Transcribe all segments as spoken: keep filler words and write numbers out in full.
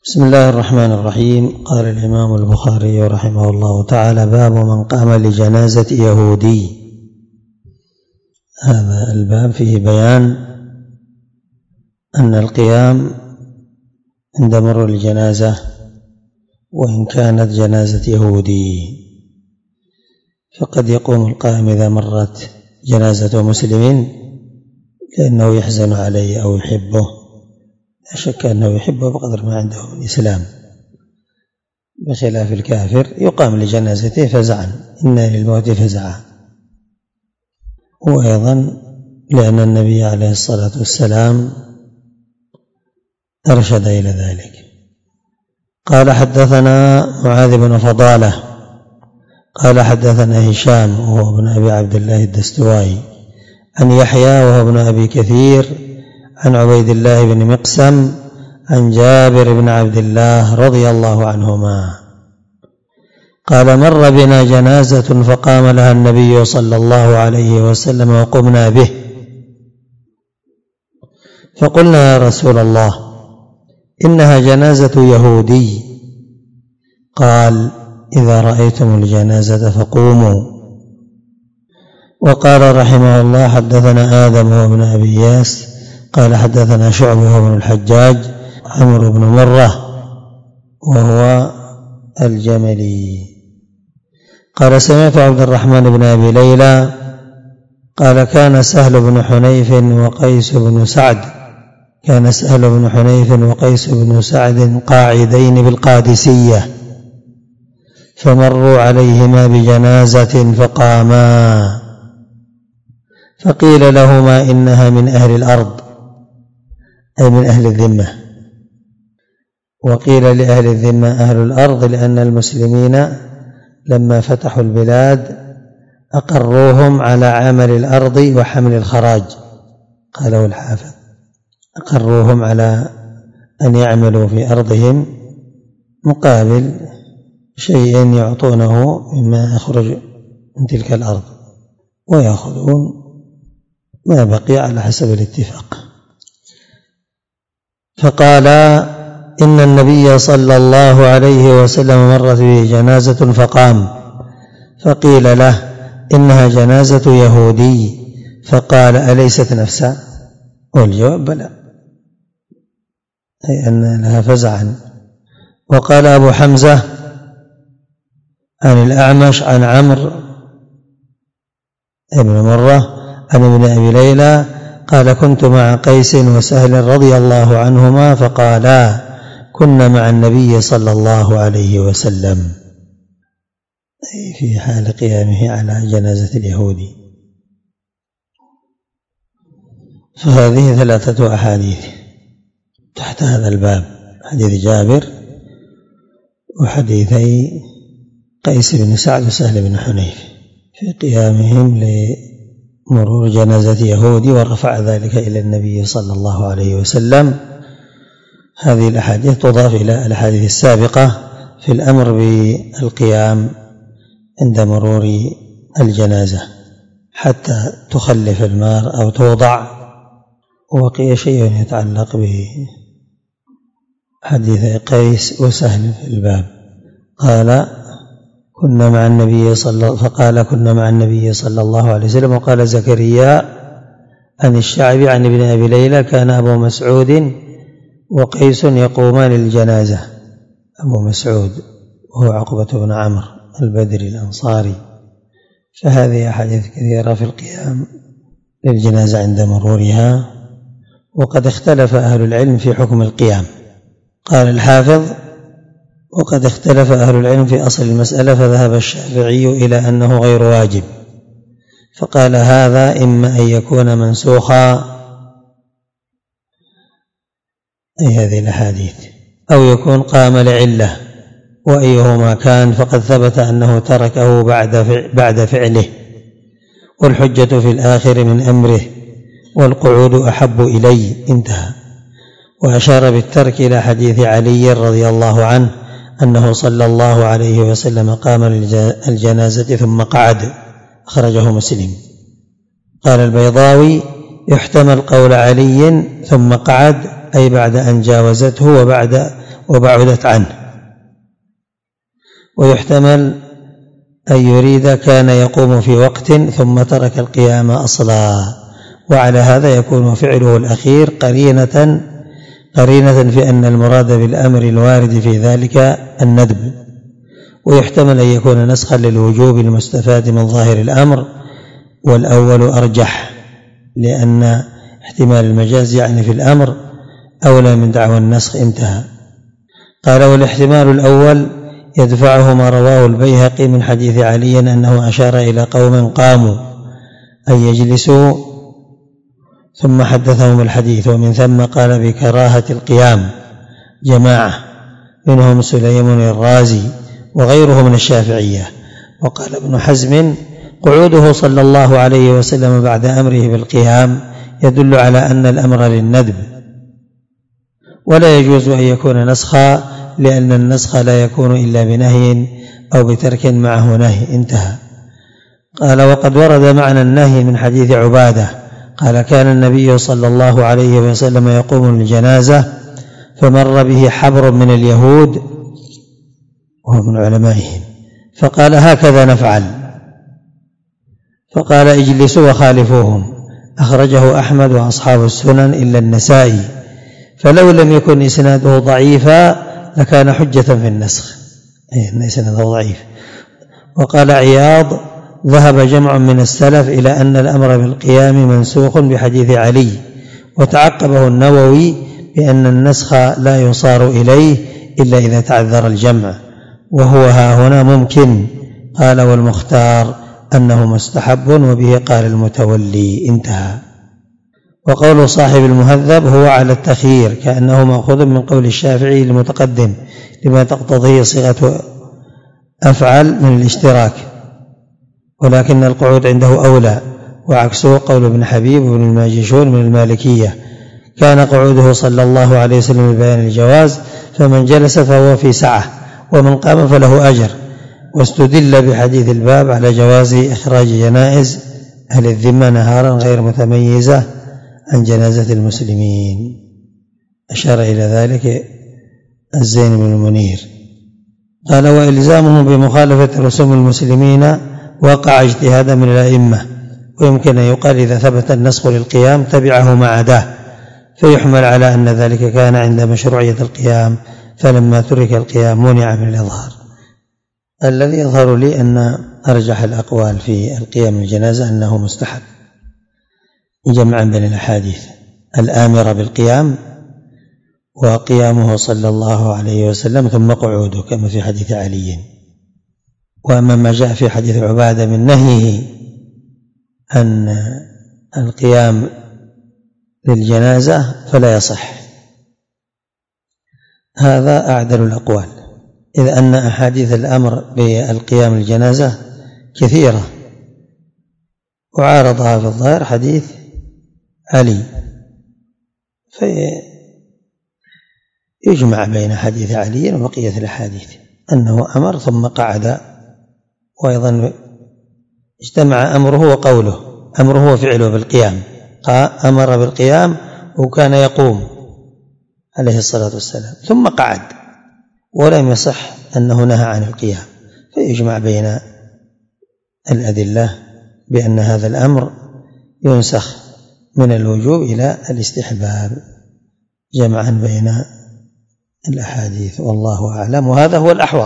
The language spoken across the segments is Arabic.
بسم الله الرحمن الرحيم. قال الإمام البخاري رحمه الله تعالى: باب من قام لجنازة يهودي. هذا الباب فيه بيان أن القيام عند مر الجنازة وإن كانت جنازة يهودي، فقد يقوم القائم إذا مرت جنازة مسلم لأنه يحزن عليه أو يحبه، لا شك أنه يحبه بقدر ما عنده من إسلام، بخلاف الكافر يقام لجنازته فزعا، إن للموت فزعا. وأيضا لأن النبي عليه الصلاة والسلام أرشد إلى ذلك. قال: حدثنا معاذ بن فضالة قال حدثنا هشام وهو ابن أبي عبد الله الدستوائي عن يحيى وهو ابن أبي كثير عن عبيد الله بن مقسم عن جابر بن عبد الله رضي الله عنهما قال: مر بنا جنازة فقام لها النبي صلى الله عليه وسلم وقمنا به، فقلنا: يا رسول الله، إنها جنازة يهودي. قال: إذا رأيتم الجنازة فقوموا. وقال رحمه الله: حدثنا آدم هو ابن أبي ياس قال حدثنا شعبة بن الحجاج عمرو بن مرة وهو الجملي قال: سمعت عبد الرحمن بن أبي ليلى قال: كان سهل بن حنيف وقيس بن سعد كان سهل بن حنيف وقيس بن سعد قاعدين بالقادسية، فمروا عليهما بجنازة فقاما، فقيل لهما: إنها من أهل الأرض، أي من أهل الذمة. وقيل لأهل الذمة أهل الأرض لأن المسلمين لما فتحوا البلاد أقروهم على عمل الأرض وحمل الخراج، قاله الحافظ: أقروهم على أن يعملوا في أرضهم مقابل شيء يعطونه مما يخرج من تلك الأرض، ويأخذون ما بقي على حسب الاتفاق. فقال: إن النبي صلى الله عليه وسلم مرت به جنازة فقام، فقيل له: إنها جنازة يهودي. فقال: أليست نفسا؟ والجواب: بلى، أي أن لها فزعا. وقال أبو حمزة عن الأعمش عن عمرو بن مرة عن ابن أبي ليلى قال: كنت مع قيس وسهل رضي الله عنهما فقالا: كنا مع النبي صلى الله عليه وسلم، أي في حال قيامه على جنازة اليهودي. فهذه ثلاثة أحاديث تحت هذا الباب: حديث جابر وحديثي قيس بن سعد وسهل بن حنيف في قيامهم لمرور جنازة يهودي، ورفع ذلك إلى النبي صلى الله عليه وسلم. هذه الأحاديث تضاف إلى الأحاديث السابقة في الأمر بالقيام عند مرور الجنازة حتى تخلف المار أو توضع. وبقي شيء يتعلق بحديث قيس وسهل في الباب. قال: كنا مع النبي صلى فقال كنا مع النبي صلى الله عليه وسلم. وقال زكريا عن الشعبي عن ابن أبي ليلى: كان أبو مسعود وقيس يقومان للجنازة. أبو مسعود وهو عقبة بن عمرو البدري الأنصاري. فهذه أحاديث كثيرة في القيام للجنازة عند مرورها، وقد اختلف أهل العلم في حكم القيام. قال الحافظ: وقد اختلف أهل العلم في أصل المسألة، فذهب الشافعي إلى أنه غير واجب، فقال: هذا إما أن يكون منسوخا، أي هذه الأحاديث، أو يكون قام لعلة، وأيهما كان فقد ثبت أنه تركه بعد فعله، والحجة في الآخر من أمره، والقعود أحب إلي. انتهى. وأشار بالترك إلى حديث علي رضي الله عنه أنه صلى الله عليه وسلم قام للجنازة ثم قعد، أخرجه مسلم. قال البيضاوي: يحتمل قول علي ثم قعد أي بعد أن جاوزته وبعد وبعدت عنه. ويحتمل أن يريد كان يقوم في وقت ثم ترك القيام أصلا، وعلى هذا يكون فعله الأخير قرينة قرينة في أن المراد بالأمر الوارد في ذلك الندب. ويحتمل أن يكون نسخا للوجوب المستفاد من ظاهر الأمر، والأول أرجح لأن احتمال المجاز يعني في الأمر أولى من دعوى النسخ. انتهى. قال: والاحتمال الأول يدفعه ما رواه البيهقي من حديث علي أنه أشار إلى قوم قاموا أن يجلسوا ثم حدثهم الحديث، ومن ثم قال بكراهة القيام جماعة منهم سليم الرازي وغيره من الشافعية. وقال ابن حزم: قعوده صلى الله عليه وسلم بعد أمره بالقيام يدل على أن الأمر للندب، ولا يجوز أن يكون نسخا، لأن النسخ لا يكون إلا بنهي أو بترك معه نهي. انتهى. قال: وقد ورد معنى النهي من حديث عبادة قال: كان النبي صلى الله عليه وسلم يقوم للجنازة فمر به حبر من اليهود وهو من علمائهم، فقال: هكذا نفعل، فقال: اجلسوا وخالفوهم. أخرجه أحمد وأصحاب السنن إلا النسائي، فلو لم يكن إسناده ضعيفا لكان حجة في النسخ، أي أن إسناده ضعيف. وقال عياض: ذهب جمع من السلف إلى أن الأمر بالقيام منسوخ بحديث علي، وتعقبه النووي بأن النسخ لا يصار إليه إلا إذا تعذر الجمع، وهو ها هنا ممكن. قال: والمختار أنه مستحب، وبه قال المتولي. انتهى. وقول صاحب المهذب هو على التخيير، كأنه مأخوذ من قول الشافعي المتقدم لما تقتضيه صيغة أفعل من الاشتراك، ولكن القعود عنده أولى، وعكسه قول ابن حبيب وابن الماجشون من المالكية. كان قعوده صلى الله عليه وسلم ببيان الجواز، فمن جلس فهو في سعة، ومن قام فله أجر. واستدل بحديث الباب على جواز إخراج جنائز أهل الذمة نهارا غير متميزة عن جنازة المسلمين، أشار إلى ذلك الزين بن المنير. قال: وإلزامهم بمخالفة رسوم المسلمين وقع اجتهادا من الأئمة، ويمكن أن يقال إذا ثبت النسخ للقيام تبعه ما عداه، فيحمل على أن ذلك كان عند مشروعية القيام، فلما ترك القيام منع من الإظهار. الذي يظهر لي أن أرجح الأقوال في القيام الجنازة أنه مستحب، جمعا بين الأحاديث الآمرة بالقيام وقيامه صلى الله عليه وسلم ثم قعوده كما في حديث علي. وأما ما جاء في حديث عبادة من نهيه عن القيام للجنازة فلا يصح، هذا أعدل الأقوال، إذ أن أحاديث الأمر بالقيام للجنازة كثيرة، وعارضها في الظاهر حديث علي، فيجمع بين حديث علي وبقية الأحاديث أنه أمر ثم قعد، وأيضا اجتمع أمره وقوله، أمره وفعله بالقيام، أمر بالقيام وكان يقوم عليه الصلاة والسلام ثم قعد، ولم يصح أنه نهى عن القيام، فيجمع بين الأدلة بأن هذا الأمر ينسخ من الوجوب إلى الاستحباب، جمعا بين الأحاديث، والله أعلم. وهذا هو الأحوط،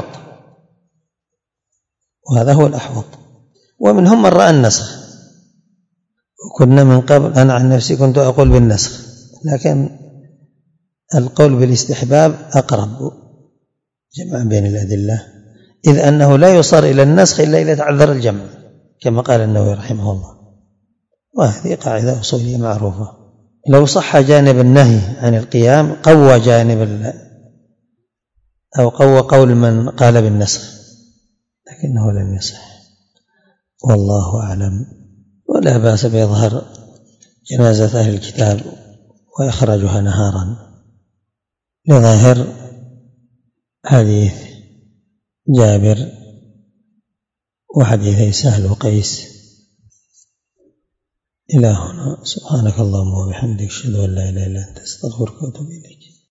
وهذا هو الأحوط. ومنهم من رأى النسخ، وكنا من قبل أنا عن نفسي كنت أقول بالنسخ، لكن القول بالاستحباب أقرب، جمعا بين الأدلة، إذ أنه لا يصار إلى النسخ إلا إذا تعذر الجمع كما قال النووي رحمه الله، وهذه قاعدة أصولية معروفة. لو صح جانب النهي عن القيام قوى جانب أو قوى قول من قال بالنسخ، لكنه لم يصح، والله أعلم. ولا بأس بإظهار جنازة أهل الكتاب وإخراجها نهارا لظاهر حديث جابر وحديثي سهل وقيس. إلى هنا، سبحانك اللهم وبحمدك، أشهد أن لا إله إلا أنت، أستغفرك وأتوب إليك.